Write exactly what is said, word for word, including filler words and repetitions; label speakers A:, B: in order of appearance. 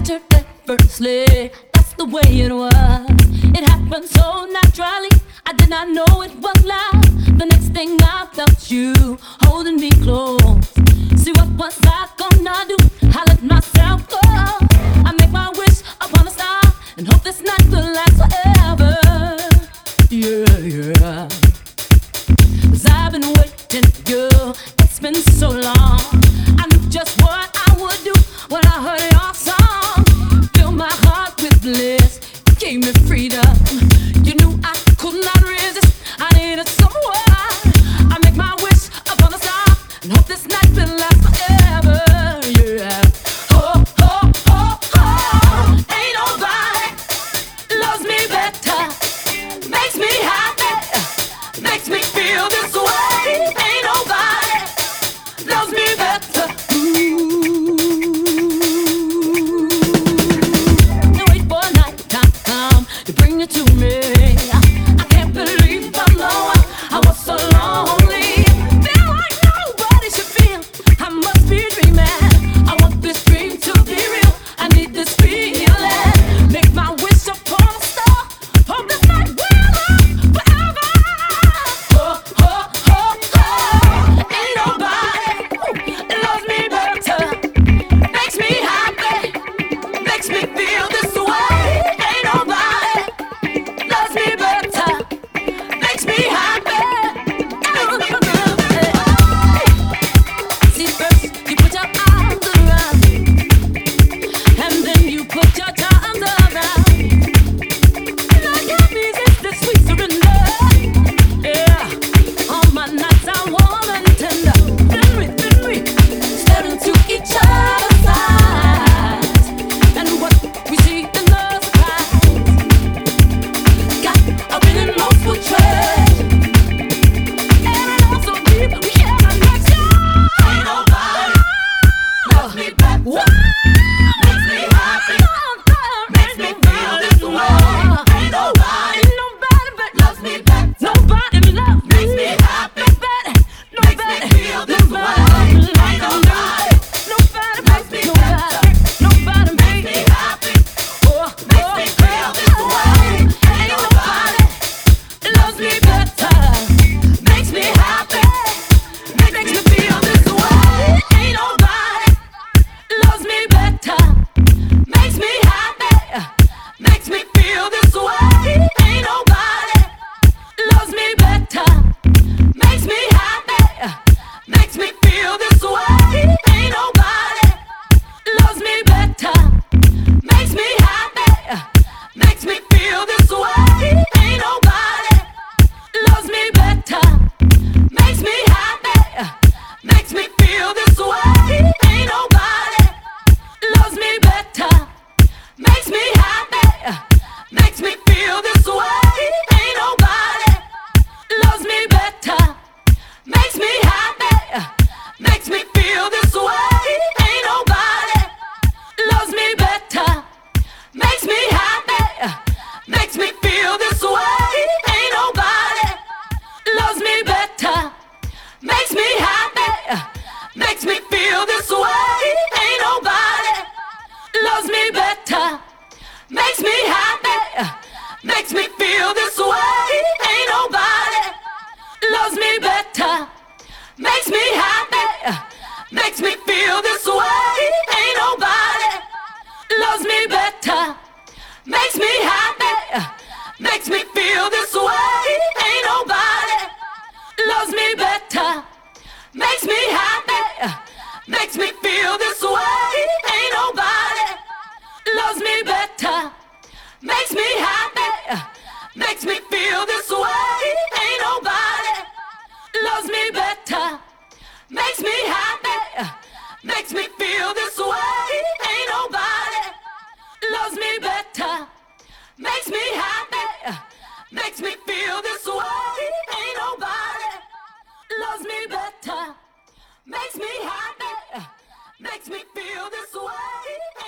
A: entered effortlessly. That's the way it was. It happened so naturally. I did not know it was love. The next thing I felt you holding me close. See, what was I gonna do? I let myself go. I make my wish upon a star and hope this night will last forever. Yeah, yeah. 'Cause I've been waiting for you. It's been so long. I knew just what I would do when I heard your song. Filled my heart with bliss. You gave me freedom. You knew I could not resist. I needed someone. I make my wish upon a star and hope this night will last forever. Yeah. Oh, oh, oh, oh. Ain't nobody loves me better. Makes me happy. Makes me feel this way. Ain't nobody loves me better. Ooh. Now wait for night time come to bring you to me. I can't believe I'm the one. I was so lonely. Feel like nobody should feel. I must be dreaming. I want this dream to be real. I need this feeling. Make my wish upon a star. Hope this night will last forever. Oh, oh, oh, oh. Ain't nobody loves me better. Makes me happy. Makes me feel this way. Ain't nobody loves me better. Makes me happy. See, first you put your arms around me, and then you put your tongue around me. And all you need is this sweet surrender. Yeah, all my nights are warm and tender. Then we, then we stare into each other's eyes, and what we see in those eyes got a really multiple treasure. And I know so deep we cannot let you. Ain't nobody loves me better. Makes me happy. Makes me feel this way. Ain't nobody, ain't nobody but loves me better. Nobody loves me. Makes me happy. Nobody, nobody makes me feel this way. Ain't nobody, nobody loves me better. Nobody makes me happy. Makes me feel this way. Ain't nobody loves me better. Makes me happy. Makes me feel this way. Ain't nobody loves me better. Makes me happy. Makes me feel this way. Ain't nobody loves me better. Makes me happy. Makes me feel this way. Ain't nobody loves me better. Makes me happy. Makes me feel this way. Ain't nobody loves me better. Makes me happy. Makes me feel this way. Ain't nobody loves me better. Makes me happy. Makes me feel this way. Ain't nobody loves me better. Makes me happy. Makes me feel this way. Ain't nobody loves me better. Makes me happy. Makes me feel this way. Ain't nobody loves me better. Makes me happy. Makes me feel this way. Ain't nobody loves me better. Makes me happy. Makes me feel this way. Ain't nobody loves me better. Makes me happy. Makes me feel this way. Ain't nobody loves me better. Makes me happy. Makes me feel this way. Ain't nobody loves me better. Makes me happy. Makes me feel this way. Ain't nobody loves me better. Makes me happy. Makes me feel this way. Ain't nobody loves me better. Makes me happy. Makes me feel this way. Ain't nobody loves me better. Makes me happy. Makes me feel this way. Ain't nobody loves me better. Makes me happy. Makes me feel this way.